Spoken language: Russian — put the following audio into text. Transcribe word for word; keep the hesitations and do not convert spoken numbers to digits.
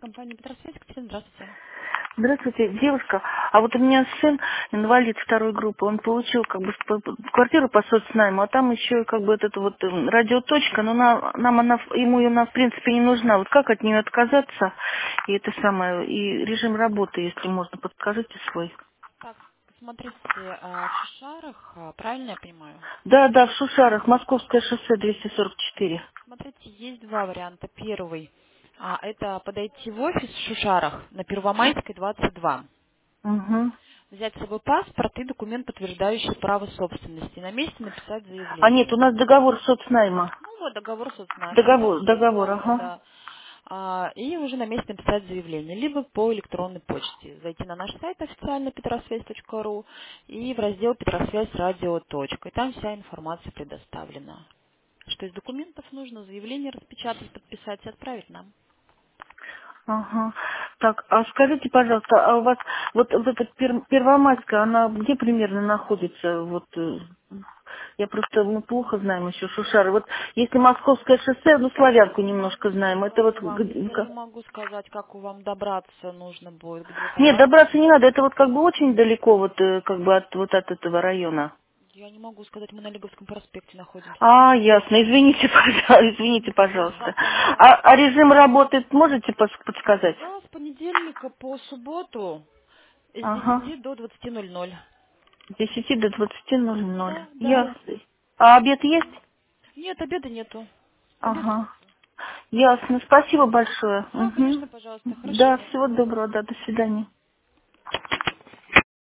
компания Петросвязь. Екатерина, здравствуйте. Здравствуйте, девушка. А вот у меня сын, инвалид второй группы, он получил как бы п- п- квартиру по соцнайму, а там еще как бы вот эта вот э, радиоточка, но на- нам она, в- ему она в принципе не нужна. Вот как от нее отказаться? И это самое, и режим работы, если можно, подскажите свой. Так, смотрите, а, в Шишарах, а, правильно я понимаю? Да, да, в Шушарах, Московское шоссе двести сорок четыре. Смотрите, есть два варианта. Первый, а, это подойти в офис в Шушарах на Первомайской двадцать два. Угу. Взять с собой паспорт и документ, подтверждающий право собственности. На месте написать А нет, у заявление. нас договор соцнайма. Ну вот, договор соцнайма, да, Договор, есть, договор, да, да, ага. да. А, и уже на месте написать заявление, либо по электронной почте. Зайти на наш сайт официально петросвязь точка ру и в раздел «Петросвязь радио. Точка». И там вся информация предоставлена. Что из документов нужно, заявление распечатать, подписать и отправить нам. Ага. Так, а скажите, пожалуйста, а у вас вот, вот эта пер- Первомайская, она где примерно находится? Вот э, я просто мы плохо знаем еще Шушары. Вот если Московское шоссе, ну Славянку немножко знаем. Это вот Скажу вам, г- я не г- могу сказать, как вам добраться нужно будет, где там нет, вас. добраться не надо. Это вот как бы очень далеко вот э, как бы от вот от этого района. Я не могу сказать, мы на Лиговском проспекте находимся. А, ясно. Извините, пожалуйста. Извините, пожалуйста. А, Понятно. а режим работы можете пос- подсказать? Да, с понедельника по субботу с Ага. десяти до двадцати ноль ноль. С десяти до двадцати ноль ноль. Да, да. Ясно. А обед есть? Нет, обеда нету. Обед Ага. нету. Ясно. Спасибо большое. Да, Угу. конечно, пожалуйста. Хорошего Да, дня. всего доброго. Да, до свидания.